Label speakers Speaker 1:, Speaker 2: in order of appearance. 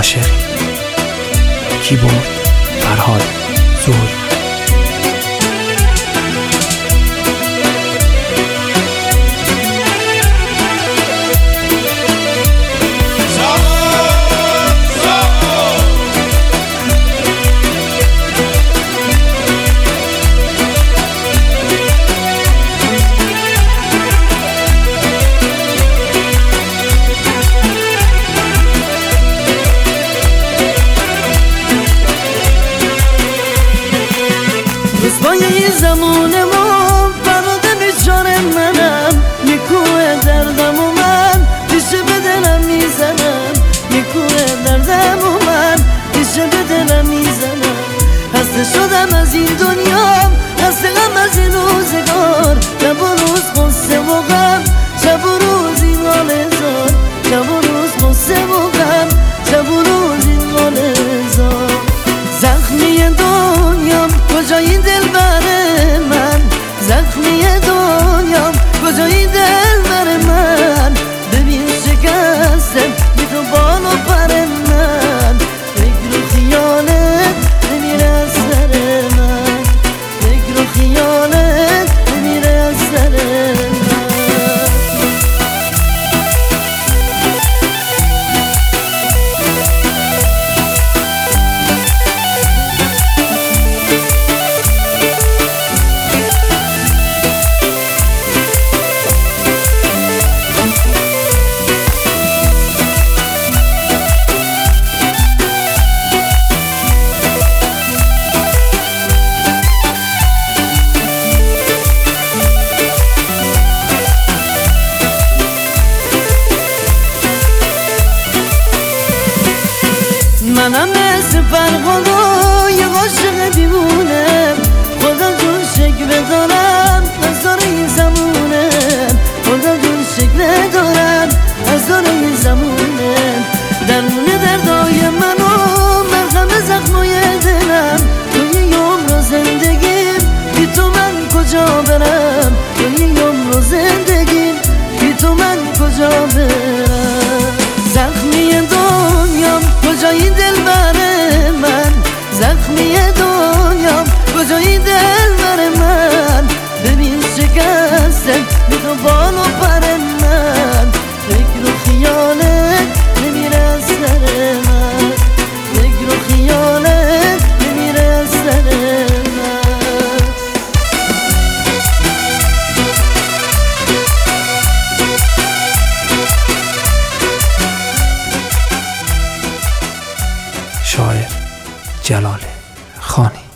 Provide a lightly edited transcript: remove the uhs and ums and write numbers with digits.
Speaker 1: عاشقی. کیبورد فرهاد ظهری.
Speaker 2: رسوای زمانمون فراد بیچاره منم، میکوه دردم و من پیشه به دلم میزنم، میکوه دردم و من پیشه به دلم میزنم. خسته شدم از این دنیا، خسته غم از این روزگار، شب و روز غصه و غم، شب و روز این حال هزار، شب و روز غصه و غم، شب و روز این حال هزار. زخمی دنیام کجای دلبر من، زخمی دنیام کجای دلبر من. ببین شکستم بی تو بال و پر من، فکر و خیالت نمیره از سر من، فکر و خیالت نمیره از سر من. منم مثل فرقادا یه عاشق دیوونم، خدا جون شکل دارم از دار این زمونم، خدا جون شکل دارم از دار این زمونم. درمون دردای منو مرهم زخمای دلم، توی یوم رو زندگیم بی تو من کجا برم، توی یوم رو زندگیم بی تو من کجا برم. زخمی دنیام کجای دلبر من، زخمی دنیام کجای دلبر من. ببین شکستم بی تو بال و پر من، فکر و خیالت نمیره از سر من، فکر و خیالت نمیره از سر من.
Speaker 1: شاعر جلال خانی.